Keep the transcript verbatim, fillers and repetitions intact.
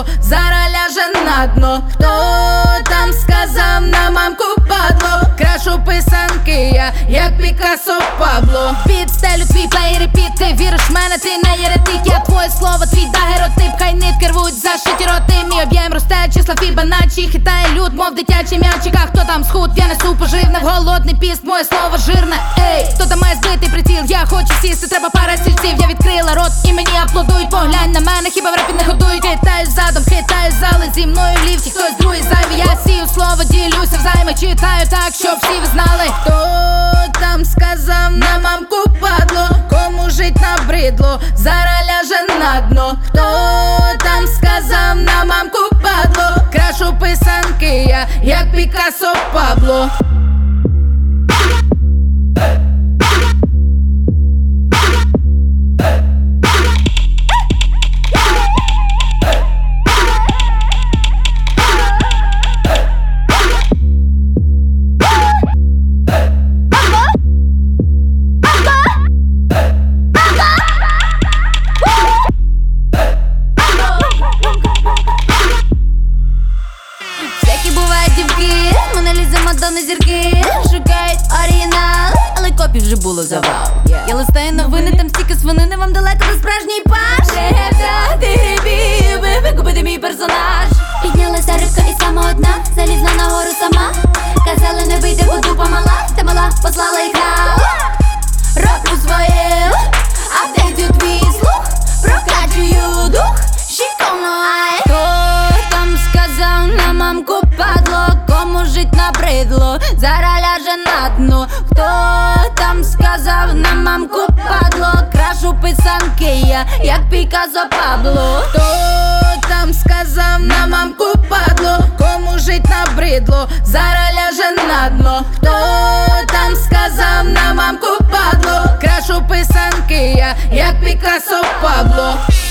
набридло, зараз ляже на дно. Хто там сказав на мамку падло? Крашу писанки я, як Пікассо Пабло. Підстелю твій плей репіт, ти віриш в мене, ти не єретик. Я твоє слово, твій дагеротип, хай нитки рвуть, зашиті роти. Мій об'єм росте, числа Фібоначчі, хитає люд, мов дитячий м'ячик. А хто там схуд, я несу поживне, в голодний піст, моє слово жирне. Ей, хто там має збитий приціл, я хочу сісти, треба пара стільців. Я відкрила рот і мені аплодують, поглянь на мене, хіба в репі не годують. Хитаю задом, хитаю зали, зі мною в ліфті, хтось другий зайвий. Я сію слово, ділюся взайми, читаю так, щоб всі ви знали. Хто там сказав на мамку падло? Кому жить набридло, зараз ляже на дно. Хто там сказав на мамку падло? Крашу писанки я, як Пікассо Пабло. Мадонни зірки шукають оригінал, але копій вже було завал. Я листаю новини, там стільки свинини, вам далеко до справжній паш. Ти грибів, би викупити мій персонаж. Піднялася рибка і сама одна, залізла на гору сама. Казали не вийде, бо дупа мала, та мала послала їх на роблю своє, апдейтю твій слух, прокачую дух, шикарно. Хто там сказав на мамку падло? Кому жить набридло, зараз ляже на дно. Хто там сказав на мамку падло? Крашу писанки я, як Пікассо Пабло. Хто там сказав на мамку падло? Кому жить набридло, зараз ляже на дно. Хто там сказав на мамку падло? Крашу писанки я, як Пікассо Пабло.